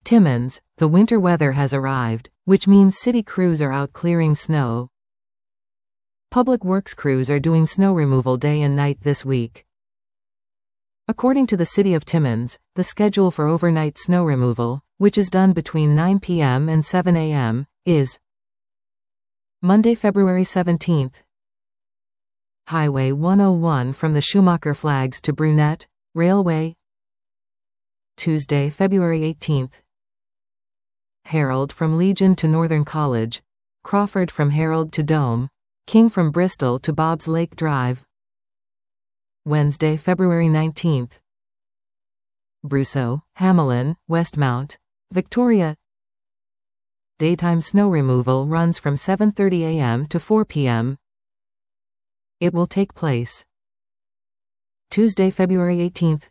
Timmins, the winter weather has arrived, which means city crews are out clearing snow. Public works crews are doing snow removal day and night this week. According to the City of Timmins, the schedule for overnight snow removal, which is done between 9 p.m. and 7 a.m., is Monday, February 17th. Highway 101 from the Schumacher Flags to Brunette, Railway. Tuesday, February 18th. Harold from Legion to Northern College, Crawford from Harold to Dome, King from Bristol to Bob's Lake Drive. Wednesday, February 19th. Bruceau, Hamelin, Westmount, Victoria. Daytime snow removal runs from 7:30 a.m. to 4 p.m. It will take place Tuesday, February 18th.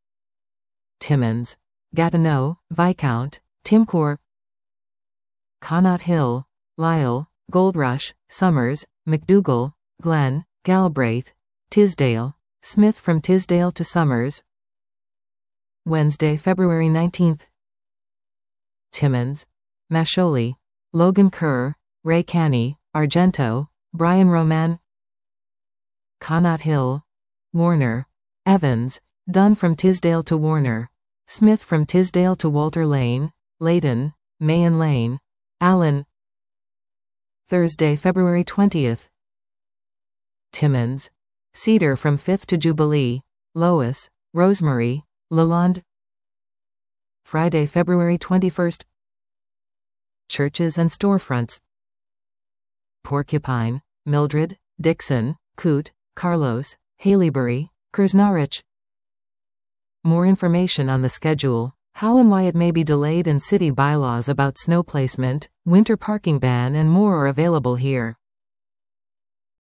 Timmins, Gatineau, Viscount, Timcourt, Connaught Hill, Lisle, Goldrush, Somers, McDougall, Glen, Galbraith, Tisdale, Smith from Tisdale to Somers. Wednesday, February 19th. Timmins, Masholi, Logan Kerr, Ray Canny, Argento, Brian Roman, Connaught Hill, Warner, Evans, Dunn from Tisdale to Warner, Smith from Tisdale to Walter Lane, Layton, Mayon Lane, Allen. Thursday, February 20th. Timmins, Cedar from 5th to Jubilee, Lois, Rosemary, Lalonde. Friday, February 21st. Churches and storefronts. Porcupine, Mildred, Dixon, Coot, Carlos, Haileybury, Kersnarich. More information on the schedule, how and why it may be delayed, and city bylaws about snow placement, winter parking ban and more are available here.